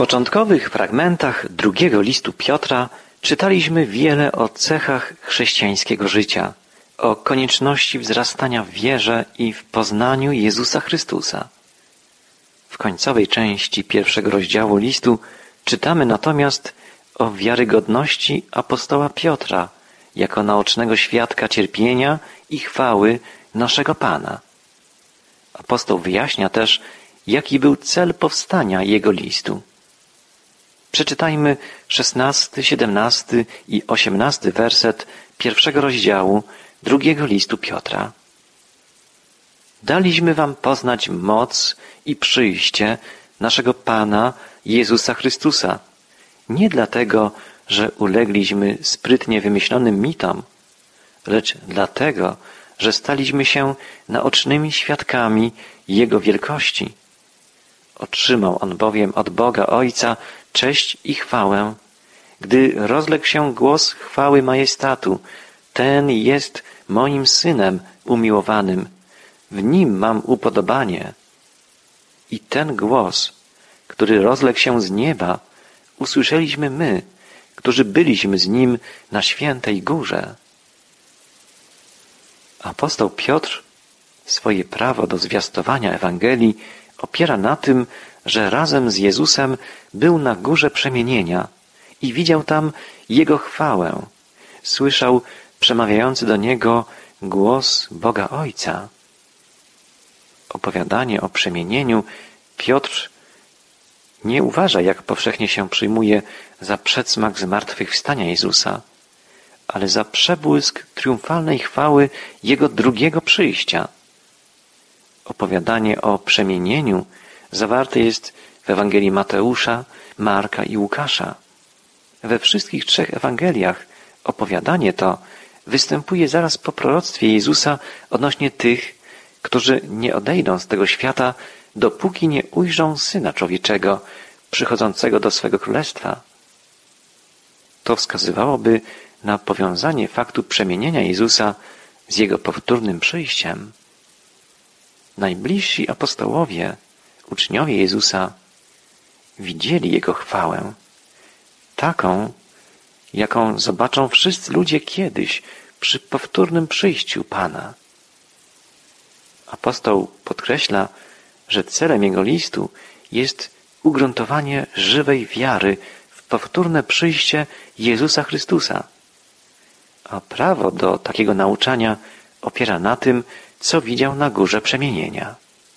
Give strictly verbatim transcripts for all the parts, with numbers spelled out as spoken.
początkowych fragmentach drugiego listu Piotra czytaliśmy wiele o cechach chrześcijańskiego życia, o konieczności wzrastania w wierze i w poznaniu Jezusa Chrystusa. W końcowej części pierwszego rozdziału listu czytamy natomiast o wiarygodności apostoła Piotra jako naocznego świadka cierpienia i chwały naszego Pana. Apostoł wyjaśnia też, jaki był cel powstania jego listu. Przeczytajmy szesnasty, siedemnasty i osiemnasty werset pierwszego rozdziału drugiego listu Piotra. Daliśmy wam poznać moc i przyjście naszego Pana Jezusa Chrystusa, nie dlatego, że ulegliśmy sprytnie wymyślonym mitom, lecz dlatego, że staliśmy się naocznymi świadkami Jego wielkości. Otrzymał On bowiem od Boga Ojca cześć i chwałę, gdy rozległ się głos chwały majestatu: ten jest moim Synem umiłowanym, w Nim mam upodobanie. I ten głos, który rozległ się z nieba, usłyszeliśmy my, którzy byliśmy z Nim na świętej górze. Apostoł Piotr swoje prawo do zwiastowania Ewangelii opiera na tym, że razem z Jezusem był na górze przemienienia i widział tam Jego chwałę. Słyszał przemawiający do niego głos Boga Ojca. Opowiadanie o przemienieniu Piotr nie uważa, jak powszechnie się przyjmuje, za przedsmak zmartwychwstania Jezusa, ale za przebłysk triumfalnej chwały Jego drugiego przyjścia. Opowiadanie o przemienieniu zawarte jest w Ewangelii Mateusza, Marka i Łukasza. We wszystkich trzech Ewangeliach opowiadanie to występuje zaraz po proroctwie Jezusa odnośnie tych, którzy nie odejdą z tego świata, dopóki nie ujrzą Syna Człowieczego przychodzącego do swego królestwa. To wskazywałoby na powiązanie faktu przemienienia Jezusa z Jego powtórnym przyjściem. Najbliżsi apostołowie, uczniowie Jezusa, widzieli Jego chwałę, taką, jaką zobaczą wszyscy ludzie kiedyś przy powtórnym przyjściu Pana. Apostoł podkreśla, że celem jego listu jest ugruntowanie żywej wiary w powtórne przyjście Jezusa Chrystusa. A prawo do takiego nauczania opiera na tym, co widział na górze przemienienia.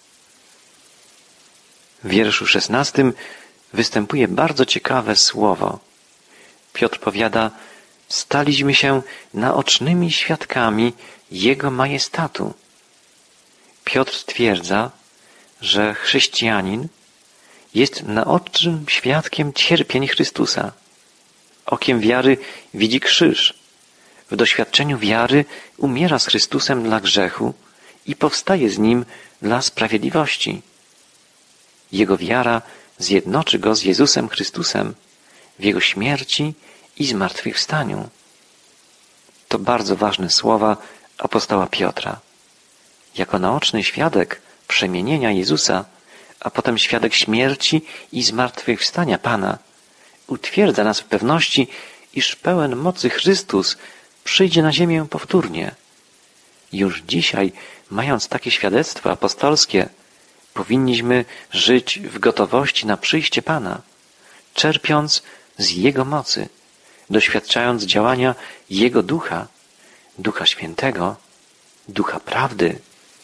W wierszu szesnastym występuje bardzo ciekawe słowo. Piotr powiada: staliśmy się naocznymi świadkami Jego majestatu. Piotr stwierdza, że chrześcijanin jest naocznym świadkiem cierpień Chrystusa. Okiem wiary widzi krzyż. W doświadczeniu wiary umiera z Chrystusem dla grzechu i powstaje z Nim dla sprawiedliwości. Jego wiara zjednoczy go z Jezusem Chrystusem w Jego śmierci i zmartwychwstaniu. To bardzo ważne słowa apostoła Piotra. Jako naoczny świadek przemienienia Jezusa, a potem świadek śmierci i zmartwychwstania Pana, utwierdza nas w pewności, iż pełen mocy Chrystus przyjdzie na ziemię powtórnie. Już dzisiaj, mając takie świadectwo apostolskie, powinniśmy żyć w gotowości na przyjście Pana, czerpiąc z Jego mocy, doświadczając działania Jego Ducha, Ducha Świętego, Ducha Prawdy.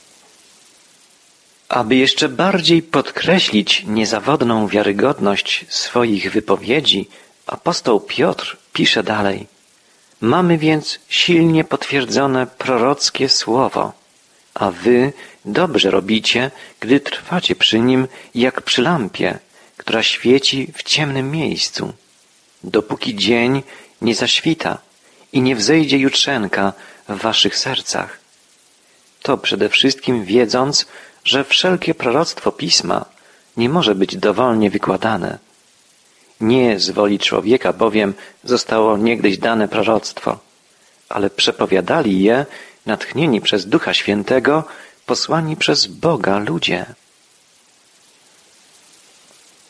Aby jeszcze bardziej podkreślić niezawodną wiarygodność swoich wypowiedzi, apostoł Piotr pisze dalej: mamy więc silnie potwierdzone prorockie słowo, a wy dobrze robicie, gdy trwacie przy nim jak przy lampie, która świeci w ciemnym miejscu, dopóki dzień nie zaświta i nie wzejdzie jutrzenka w waszych sercach. To przede wszystkim wiedząc, że wszelkie proroctwo Pisma nie może być dowolnie wykładane. Nie z woli człowieka bowiem zostało niegdyś dane proroctwo, ale przepowiadali je natchnieni przez Ducha Świętego, posłani przez Boga ludzie.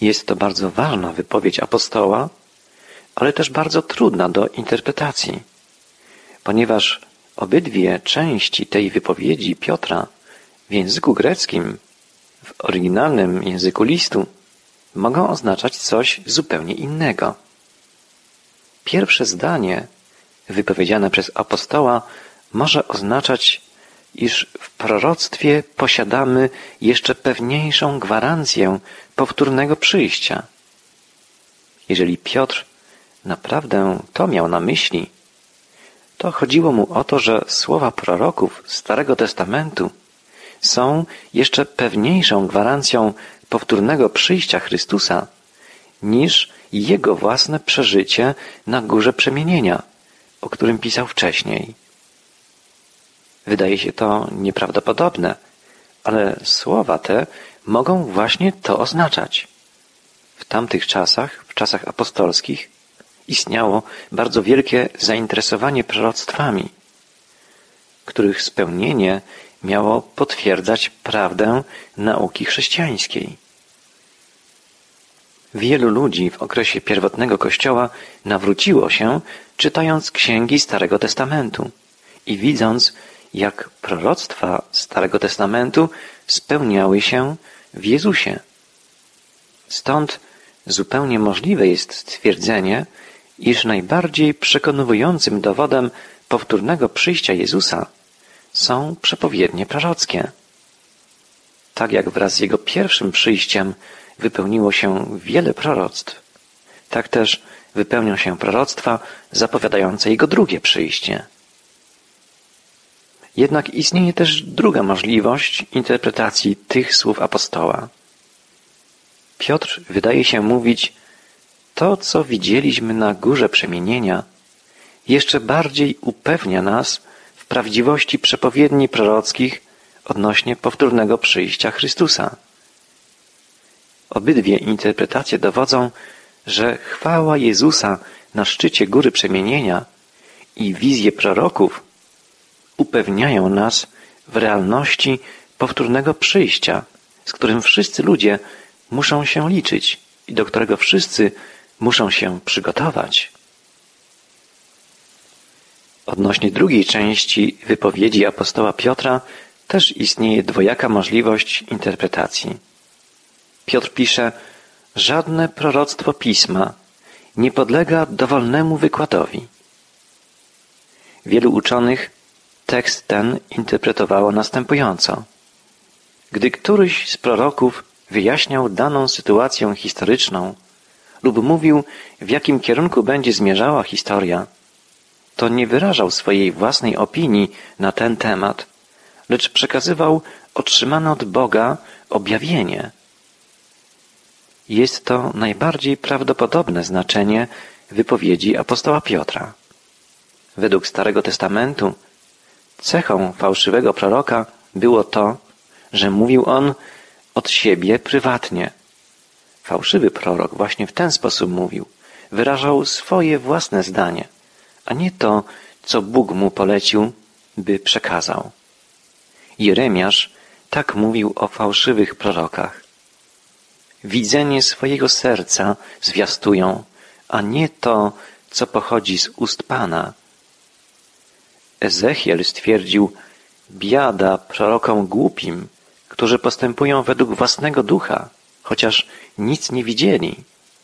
Jest to bardzo ważna wypowiedź apostoła, ale też bardzo trudna do interpretacji, ponieważ obydwie części tej wypowiedzi Piotra w języku greckim, w oryginalnym języku listu, mogą oznaczać coś zupełnie innego. Pierwsze zdanie, wypowiedziane przez apostoła, może oznaczać, iż w proroctwie posiadamy jeszcze pewniejszą gwarancję powtórnego przyjścia. Jeżeli Piotr naprawdę to miał na myśli, to chodziło mu o to, że słowa proroków Starego Testamentu są jeszcze pewniejszą gwarancją powtórnego przyjścia Chrystusa niż jego własne przeżycie na Górze Przemienienia, o którym pisał wcześniej. Wydaje się to nieprawdopodobne, ale słowa te mogą właśnie to oznaczać. W tamtych czasach, w czasach apostolskich, istniało bardzo wielkie zainteresowanie proroctwami, których spełnienie miało potwierdzać prawdę nauki chrześcijańskiej. Wielu ludzi w okresie pierwotnego Kościoła nawróciło się, czytając księgi Starego Testamentu i widząc, jak proroctwa Starego Testamentu spełniały się w Jezusie. Stąd zupełnie możliwe jest stwierdzenie, iż najbardziej przekonującym dowodem powtórnego przyjścia Jezusa są przepowiednie prorockie. Tak jak wraz z Jego pierwszym przyjściem wypełniło się wiele proroctw, tak też wypełnią się proroctwa zapowiadające Jego drugie przyjście. Jednak istnieje też druga możliwość interpretacji tych słów apostoła. Piotr wydaje się mówić, to, co widzieliśmy na Górze Przemienienia, jeszcze bardziej upewnia nas w prawdziwości przepowiedni prorockich odnośnie powtórnego przyjścia Chrystusa. Obydwie interpretacje dowodzą, że chwała Jezusa na szczycie Góry Przemienienia i wizje proroków upewniają nas w realności powtórnego przyjścia, z którym wszyscy ludzie muszą się liczyć i do którego wszyscy muszą się przygotować. Odnośnie drugiej części wypowiedzi apostoła Piotra też istnieje dwojaka możliwość interpretacji. Piotr pisze, żadne proroctwo Pisma nie podlega dowolnemu wykładowi. Wielu uczonych tekst ten interpretowało następująco. Gdy któryś z proroków wyjaśniał daną sytuację historyczną lub mówił, w jakim kierunku będzie zmierzała historia, to nie wyrażał swojej własnej opinii na ten temat, lecz przekazywał otrzymane od Boga objawienie. Jest to najbardziej prawdopodobne znaczenie wypowiedzi apostoła Piotra. Według Starego Testamentu cechą fałszywego proroka było to, że mówił on od siebie prywatnie. Fałszywy prorok właśnie w ten sposób mówił, wyrażał swoje własne zdanie, a nie to, co Bóg mu polecił, by przekazał. Jeremiasz tak mówił o fałszywych prorokach. Widzenie swojego serca zwiastują, a nie to, co pochodzi z ust Pana. Ezechiel stwierdził, biada prorokom głupim, którzy postępują według własnego ducha, chociaż nic nie widzieli.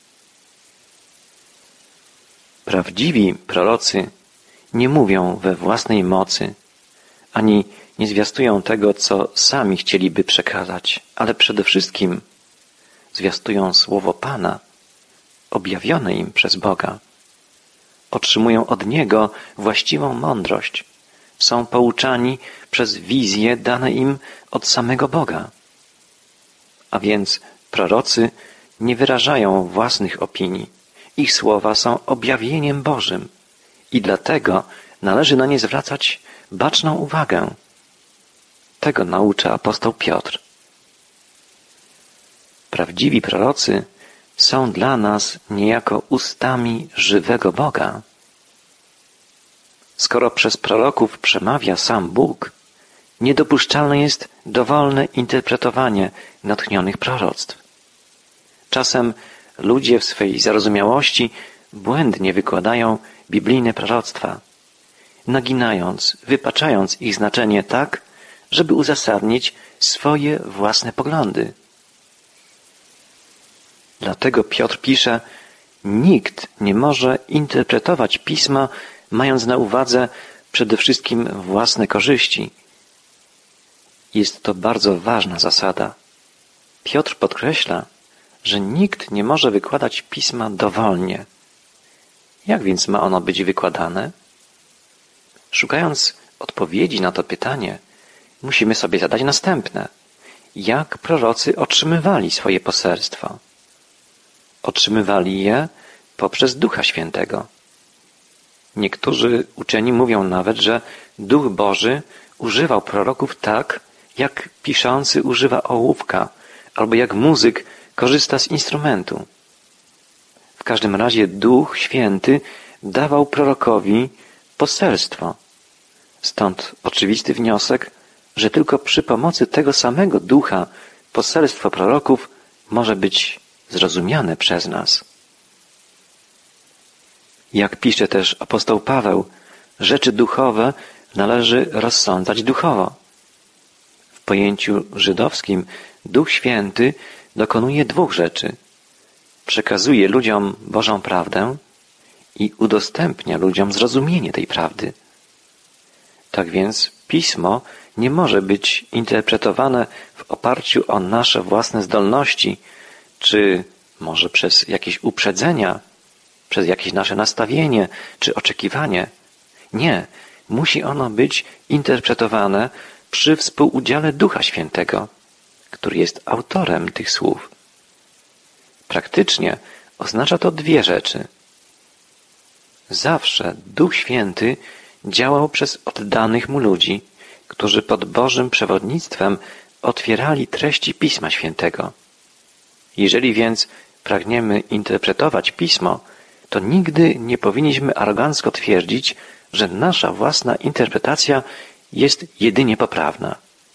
Prawdziwi prorocy nie mówią we własnej mocy, ani nie zwiastują tego, co sami chcieliby przekazać, ale przede wszystkim zwiastują słowo Pana, objawione im przez Boga. Otrzymują od Niego właściwą mądrość. Są pouczani przez wizje dane im od samego Boga. A więc prorocy nie wyrażają własnych opinii. Ich słowa są objawieniem Bożym i dlatego należy na nie zwracać baczną uwagę. Tego naucza apostoł Piotr. Prawdziwi prorocy są dla nas niejako ustami żywego Boga. Skoro przez proroków przemawia sam Bóg, niedopuszczalne jest dowolne interpretowanie natchnionych proroctw. Czasem ludzie w swej zarozumiałości błędnie wykładają biblijne proroctwa, naginając, wypaczając ich znaczenie tak, żeby uzasadnić swoje własne poglądy. Dlatego Piotr pisze, nikt nie może interpretować Pisma, mając na uwadze przede wszystkim własne korzyści. Jest to bardzo ważna zasada. Piotr podkreśla, że nikt nie może wykładać Pisma dowolnie. Jak więc ma ono być wykładane? Szukając odpowiedzi na to pytanie, musimy sobie zadać następne. Jak prorocy otrzymywali swoje poselstwo? Otrzymywali je poprzez Ducha Świętego. Niektórzy uczeni mówią nawet, że Duch Boży używał proroków tak, jak piszący używa ołówka, albo jak muzyk korzysta z instrumentu. W każdym razie Duch Święty dawał prorokowi poselstwo. Stąd oczywisty wniosek, że tylko przy pomocy tego samego Ducha poselstwo proroków może być zrozumiane przez nas. Jak pisze też apostoł Paweł, rzeczy duchowe należy rozsądzać duchowo. W pojęciu żydowskim Duch Święty dokonuje dwóch rzeczy. Przekazuje ludziom Bożą prawdę i udostępnia ludziom zrozumienie tej prawdy. Tak więc Pismo nie może być interpretowane w oparciu o nasze własne zdolności, czy może przez jakieś uprzedzenia, przez jakieś nasze nastawienie czy oczekiwanie. Nie, musi ono być interpretowane przy współudziale Ducha Świętego, który jest autorem tych słów. Praktycznie oznacza to dwie rzeczy. Zawsze Duch Święty działał przez oddanych Mu ludzi, którzy pod Bożym przewodnictwem otwierali treści Pisma Świętego. Jeżeli więc pragniemy interpretować Pismo, to nigdy nie powinniśmy arogancko twierdzić, że nasza własna interpretacja jest jedynie poprawna.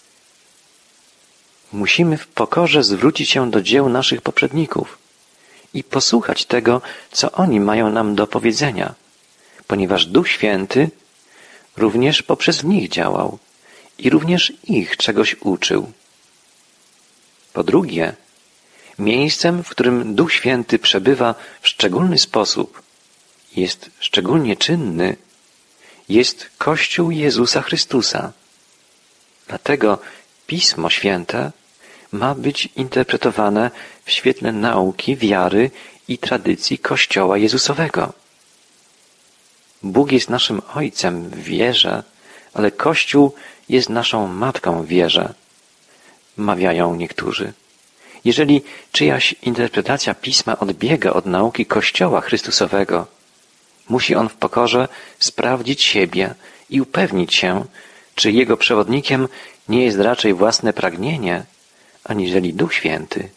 Musimy w pokorze zwrócić się do dzieł naszych poprzedników i posłuchać tego, co oni mają nam do powiedzenia, ponieważ Duch Święty również poprzez nich działał i również ich czegoś uczył. Po drugie, miejscem, w którym Duch Święty przebywa w szczególny sposób, jest szczególnie czynny, jest Kościół Jezusa Chrystusa. Dlatego Pismo Święte ma być interpretowane w świetle nauki, wiary i tradycji Kościoła Jezusowego. Bóg jest naszym Ojcem w wierze, ale Kościół jest naszą Matką w wierze, mawiają niektórzy. Jeżeli czyjaś interpretacja Pisma odbiega od nauki Kościoła Chrystusowego, musi on w pokorze sprawdzić siebie i upewnić się, czy jego przewodnikiem nie jest raczej własne pragnienie, aniżeli Duch Święty.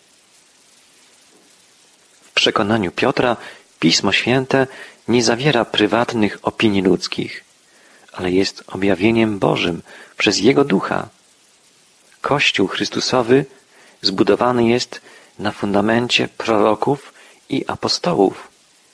W przekonaniu Piotra Pismo Święte nie zawiera prywatnych opinii ludzkich, ale jest objawieniem Bożym przez Jego Ducha. Kościół Chrystusowy zbudowany jest na fundamencie proroków i apostołów.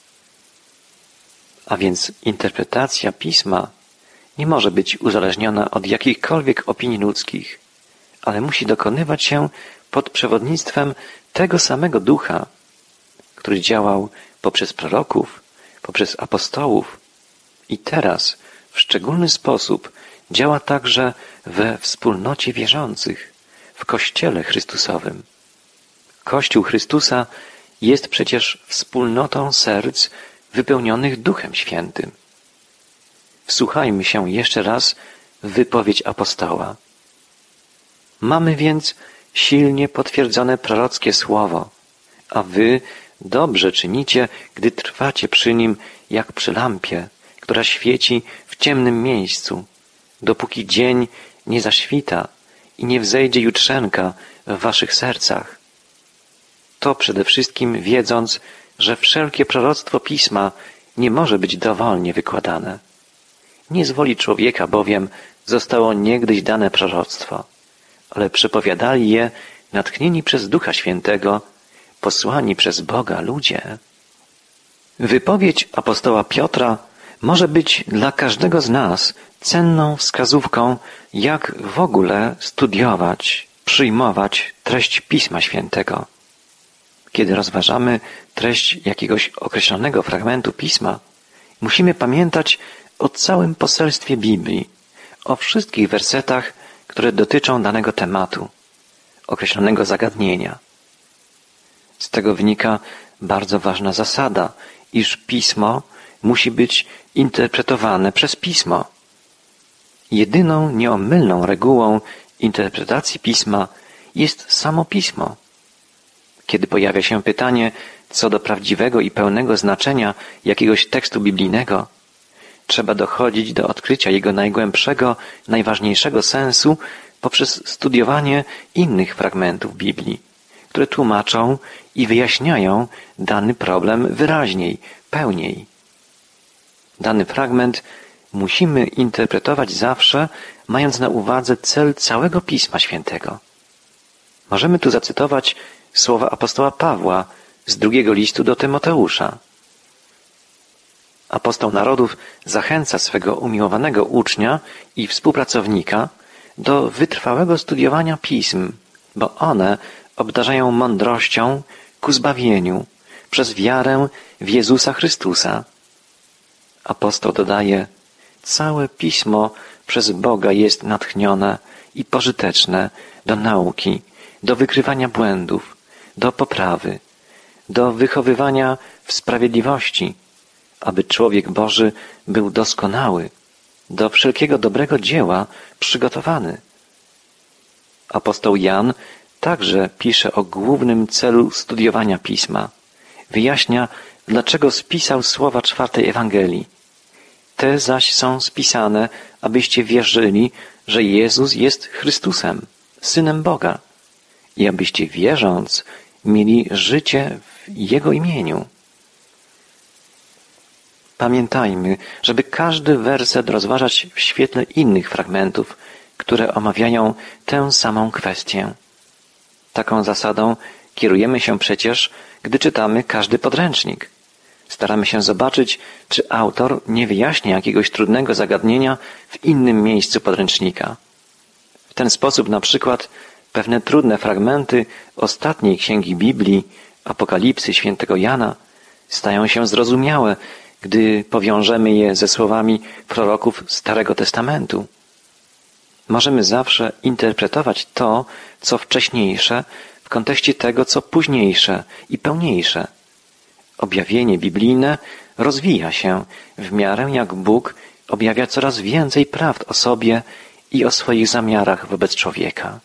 A więc interpretacja Pisma nie może być uzależniona od jakichkolwiek opinii ludzkich, ale musi dokonywać się pod przewodnictwem tego samego Ducha, który działał poprzez proroków, poprzez apostołów i teraz w szczególny sposób działa także we wspólnocie wierzących, w Kościele Chrystusowym. Kościół Chrystusa jest przecież wspólnotą serc wypełnionych Duchem Świętym. Wsłuchajmy się jeszcze raz w wypowiedź apostoła. Mamy więc silnie potwierdzone prorockie słowo, a wy dobrze czynicie, gdy trwacie przy nim jak przy lampie, która świeci w ciemnym miejscu, dopóki dzień nie zaświta i nie wzejdzie jutrzenka w waszych sercach. To przede wszystkim wiedząc, że wszelkie proroctwo Pisma nie może być dowolnie wykładane. Nie z woli człowieka bowiem zostało niegdyś dane proroctwo, ale przepowiadali je natchnieni przez Ducha Świętego posłani przez Boga ludzie. Wypowiedź apostoła Piotra może być dla każdego z nas cenną wskazówką, jak w ogóle studiować, przyjmować treść Pisma Świętego. Kiedy rozważamy treść jakiegoś określonego fragmentu Pisma, musimy pamiętać o całym poselstwie Biblii, o wszystkich wersetach, które dotyczą danego tematu, określonego zagadnienia. Z tego wynika bardzo ważna zasada, iż Pismo musi być interpretowane przez Pismo. Jedyną nieomylną regułą interpretacji Pisma jest samo Pismo. Kiedy pojawia się pytanie co do prawdziwego i pełnego znaczenia jakiegoś tekstu biblijnego, trzeba dochodzić do odkrycia jego najgłębszego, najważniejszego sensu poprzez studiowanie innych fragmentów Biblii, które tłumaczą i wyjaśniają dany problem wyraźniej, pełniej. Dany fragment musimy interpretować zawsze, mając na uwadze cel całego Pisma Świętego. Możemy tu zacytować słowa apostoła Pawła z drugiego listu do Tymoteusza. Apostoł narodów zachęca swego umiłowanego ucznia i współpracownika do wytrwałego studiowania pism, bo one obdarzają mądrością ku zbawieniu przez wiarę w Jezusa Chrystusa. Apostoł dodaje, całe Pismo przez Boga jest natchnione i pożyteczne do nauki, do wykrywania błędów, do poprawy, do wychowywania w sprawiedliwości, aby człowiek Boży był doskonały, do wszelkiego dobrego dzieła przygotowany. Apostoł Jan także pisze o głównym celu studiowania Pisma. Wyjaśnia, dlaczego spisał słowa czwartej Ewangelii. Te zaś są spisane, abyście wierzyli, że Jezus jest Chrystusem, Synem Boga, i abyście wierząc mieli życie w Jego imieniu. Pamiętajmy, żeby każdy werset rozważać w świetle innych fragmentów, które omawiają tę samą kwestię. Taką zasadą kierujemy się przecież, gdy czytamy każdy podręcznik. Staramy się zobaczyć, czy autor nie wyjaśnia jakiegoś trudnego zagadnienia w innym miejscu podręcznika. W ten sposób na przykład pewne trudne fragmenty ostatniej księgi Biblii, Apokalipsy świętego Jana, stają się zrozumiałe, gdy powiążemy je ze słowami proroków Starego Testamentu. Możemy zawsze interpretować to, co wcześniejsze, w kontekście tego, co późniejsze i pełniejsze. Objawienie biblijne rozwija się w miarę jak Bóg objawia coraz więcej prawd o sobie i o swoich zamiarach wobec człowieka.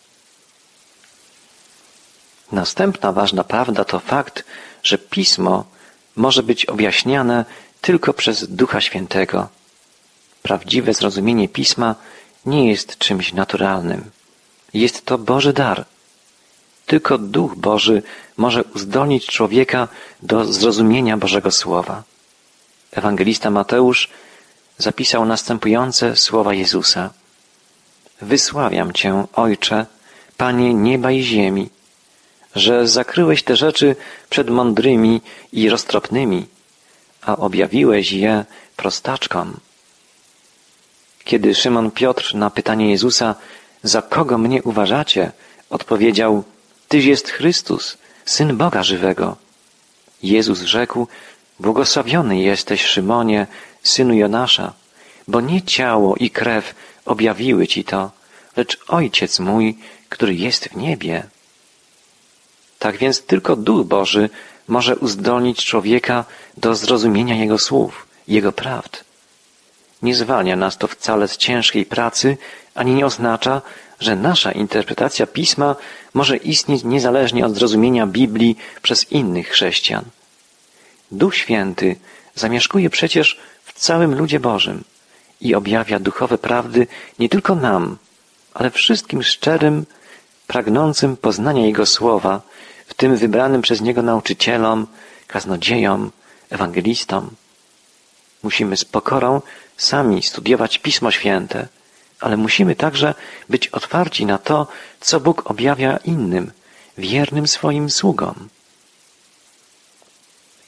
Następna ważna prawda to fakt, że Pismo może być objaśniane tylko przez Ducha Świętego. Prawdziwe zrozumienie Pisma nie jest czymś naturalnym. Jest to Boży dar. Tylko Duch Boży może uzdolnić człowieka do zrozumienia Bożego Słowa. Ewangelista Mateusz zapisał następujące słowa Jezusa. Wysławiam Cię, Ojcze, Panie nieba i ziemi, że zakryłeś te rzeczy przed mądrymi i roztropnymi, a objawiłeś je prostaczkom. Kiedy Szymon Piotr na pytanie Jezusa, za kogo mnie uważacie, odpowiedział, Tyś jest Chrystus, Syn Boga żywego. Jezus rzekł, błogosławiony jesteś, Szymonie, synu Jonasza, bo nie ciało i krew objawiły Ci to, lecz Ojciec mój, który jest w niebie. Tak więc tylko Duch Boży może uzdolnić człowieka do zrozumienia Jego słów, Jego prawd. Nie zwalnia nas to wcale z ciężkiej pracy, ani nie oznacza, że nasza interpretacja Pisma może istnieć niezależnie od zrozumienia Biblii przez innych chrześcijan. Duch Święty zamieszkuje przecież w całym ludzie Bożym i objawia duchowe prawdy nie tylko nam, ale wszystkim szczerym, pragnącym poznania Jego Słowa, w tym wybranym przez Niego nauczycielom, kaznodziejom, ewangelistom. Musimy z pokorą sami studiować Pismo Święte, ale musimy także być otwarci na to, co Bóg objawia innym, wiernym swoim sługom.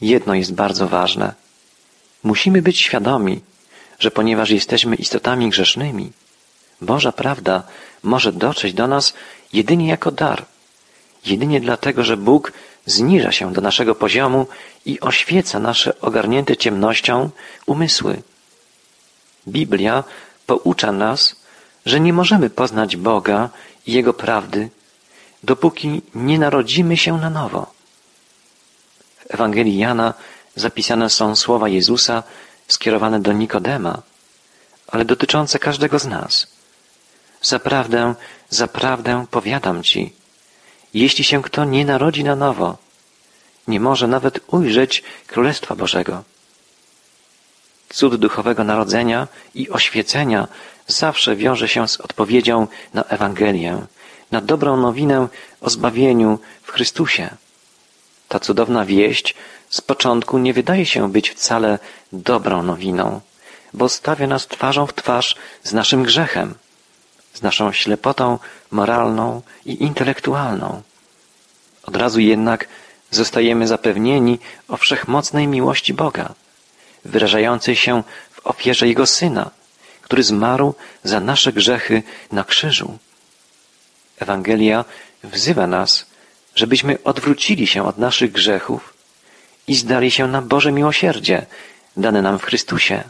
Jedno jest bardzo ważne. Musimy być świadomi, że ponieważ jesteśmy istotami grzesznymi, Boża prawda może dotrzeć do nas jedynie jako dar. Jedynie dlatego, że Bóg zniża się do naszego poziomu i oświeca nasze ogarnięte ciemnością umysły. Biblia poucza nas, że nie możemy poznać Boga i Jego prawdy, dopóki nie narodzimy się na nowo. W Ewangelii Jana zapisane są słowa Jezusa skierowane do Nikodema, ale dotyczące każdego z nas. Zaprawdę, zaprawdę powiadam ci, jeśli się kto nie narodzi na nowo, nie może nawet ujrzeć Królestwa Bożego. Cud duchowego narodzenia i oświecenia zawsze wiąże się z odpowiedzią na Ewangelię, na dobrą nowinę o zbawieniu w Chrystusie. Ta cudowna wieść z początku nie wydaje się być wcale dobrą nowiną, bo stawia nas twarzą w twarz z naszym grzechem, z naszą ślepotą moralną i intelektualną. Od razu jednak zostajemy zapewnieni o wszechmocnej miłości Boga, wyrażającej się w ofierze Jego Syna, który zmarł za nasze grzechy na krzyżu. Ewangelia wzywa nas, żebyśmy odwrócili się od naszych grzechów i zdali się na Boże miłosierdzie, dane nam w Chrystusie.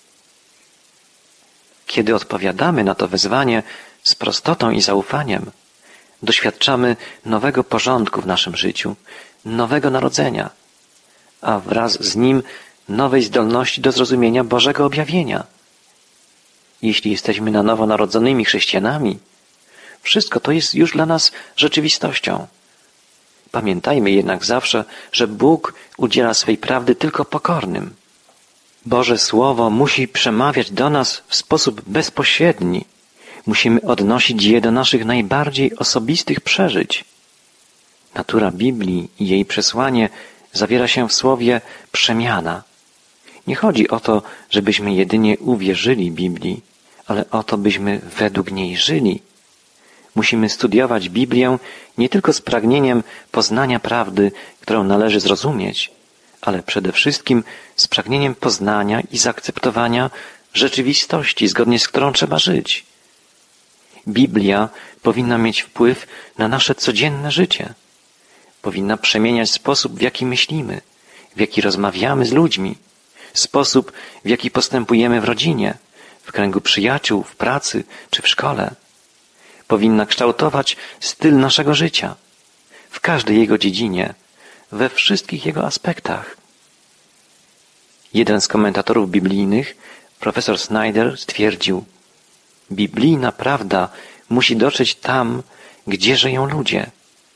Kiedy odpowiadamy na to wezwanie z prostotą i zaufaniem, doświadczamy nowego porządku w naszym życiu, nowego narodzenia, a wraz z nim nowej zdolności do zrozumienia Bożego objawienia. Jeśli jesteśmy na nowo narodzonymi chrześcijanami, wszystko to jest już dla nas rzeczywistością. Pamiętajmy jednak zawsze, że Bóg udziela swej prawdy tylko pokornym. Boże Słowo musi przemawiać do nas w sposób bezpośredni. Musimy odnosić je do naszych najbardziej osobistych przeżyć. Natura Biblii i jej przesłanie zawiera się w słowie przemiana. Nie chodzi o to, żebyśmy jedynie uwierzyli Biblii, ale o to, byśmy według niej żyli. Musimy studiować Biblię nie tylko z pragnieniem poznania prawdy, którą należy zrozumieć, ale przede wszystkim z pragnieniem poznania i zaakceptowania rzeczywistości, zgodnie z którą trzeba żyć. Biblia powinna mieć wpływ na nasze codzienne życie. Powinna przemieniać sposób, w jaki myślimy, w jaki rozmawiamy z ludźmi, sposób, w jaki postępujemy w rodzinie, w kręgu przyjaciół, w pracy czy w szkole. Powinna kształtować styl naszego życia, w każdej jego dziedzinie, we wszystkich jego aspektach. Jeden z komentatorów biblijnych, profesor Snyder, stwierdził: biblijna prawda musi dotrzeć tam, gdzie żyją ludzie.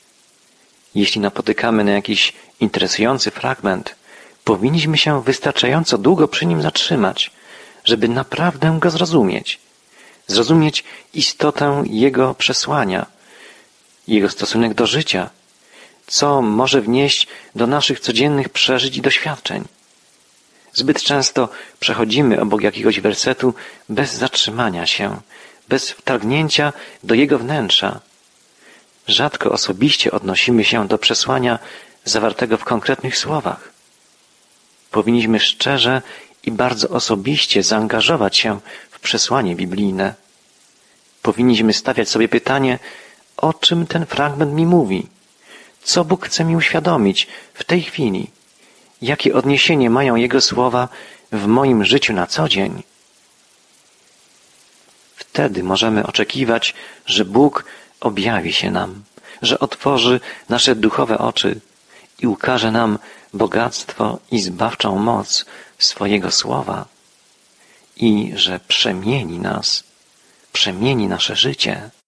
Jeśli napotykamy na jakiś interesujący fragment, powinniśmy się wystarczająco długo przy nim zatrzymać, żeby naprawdę go zrozumieć. Zrozumieć istotę jego przesłania, jego stosunek do życia, co może wnieść do naszych codziennych przeżyć i doświadczeń. Zbyt często przechodzimy obok jakiegoś wersetu bez zatrzymania się, bez wtargnięcia do jego wnętrza. Rzadko osobiście odnosimy się do przesłania zawartego w konkretnych słowach. Powinniśmy szczerze i bardzo osobiście zaangażować się w przesłanie biblijne. Powinniśmy stawiać sobie pytanie, o czym ten fragment mi mówi, co Bóg chce mi uświadomić w tej chwili, jakie odniesienie mają Jego słowa w moim życiu na co dzień. Wtedy możemy oczekiwać, że Bóg objawi się nam, że otworzy nasze duchowe oczy i ukaże nam bogactwo i zbawczą moc swojego słowa i że przemieni nas, przemieni nasze życie.